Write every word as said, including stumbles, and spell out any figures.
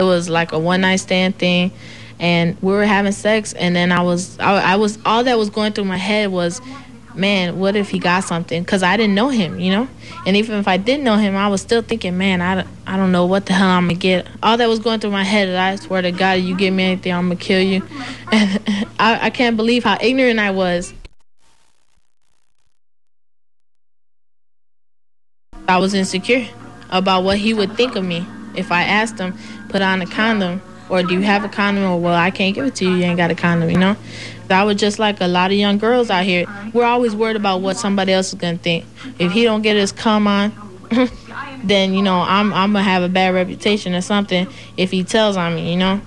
It was like a one night stand thing, and we were having sex. And then I was, I, I was, all that was going through my head was, man, what if he got something? Because I didn't know him, you know. And even if I didn't know him, I was still thinking, man, I, don't- I don't know what the hell I'm gonna get. All that was going through my head, is, I swear to God, you give me anything, I'm gonna kill you. And I, I can't believe how ignorant I was. I was insecure about what he would think of me if I asked him, put on a condom, or do you have a condom, or well, I can't give it to you, you ain't got a condom, you know? I was just like a lot of young girls out here. We're always worried about what somebody else is gonna think. If he don't get his cum on, then you know I'm I'm gonna have a bad reputation or something if he tells on me, you know.